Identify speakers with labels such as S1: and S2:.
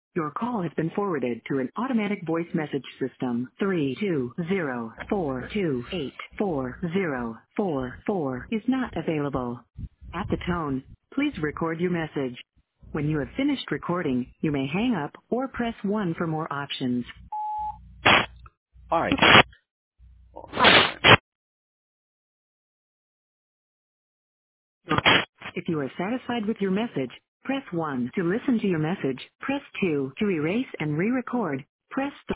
S1: Your call has been forwarded to an automatic voice message system. 320-428-4044 is not available. At the tone, please record your message. When you have finished recording, you may hang up or press 1 for more options.
S2: Hi.
S1: If you are satisfied with your message, press 1 to listen to your message. Press 2 to erase and re-record. Press